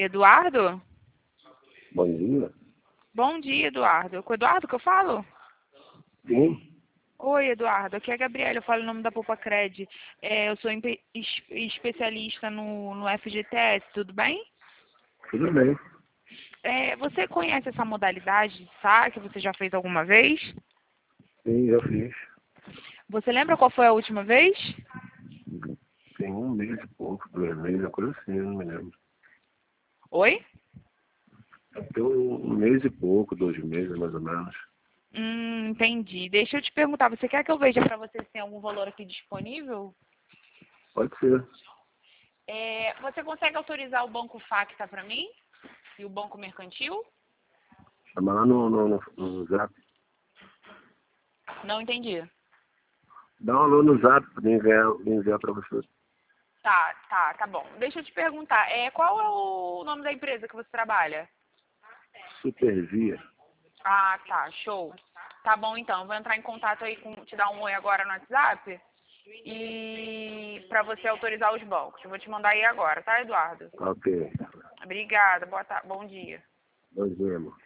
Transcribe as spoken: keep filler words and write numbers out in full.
Eduardo? Bom dia. Bom dia, Eduardo. É com o Eduardo que eu falo? Sim, Oi, Eduardo. Aqui é a Gabriela, eu falo em nome da Poupa-Cred. É, eu sou empe- es- especialista no, no F G T S, tudo bem? tudo bem. É, você conhece essa modalidade de saque? Você já fez alguma vez? Sim, já fiz. Você lembra qual foi a última vez? Tem um mês e pouco, dois meses, uma coisa assim, eu não me lembro. Oi? Tem um mês e pouco, dois meses mais ou menos. Hum, entendi. Deixa eu te perguntar, você quer que eu veja para você se tem algum valor aqui disponível? Pode ser. É, você consegue autorizar o Banco Facta para mim? E o Banco Mercantil? Chama lá no, no, no, no zap. Não entendi. Dá um alô no zap pra enviar, enviar pra você. Tá, tá, tá bom. Deixa eu te perguntar, é, qual é o nome da empresa que você trabalha? Supervia. Ah, tá, show. Tá bom então, eu vou entrar em contato aí com, te dar um oi agora no WhatsApp e para você autorizar os bancos. Eu vou te mandar aí agora, tá, Eduardo? Ok. Obrigada, boa tarde, bom dia. Bom dia, amor.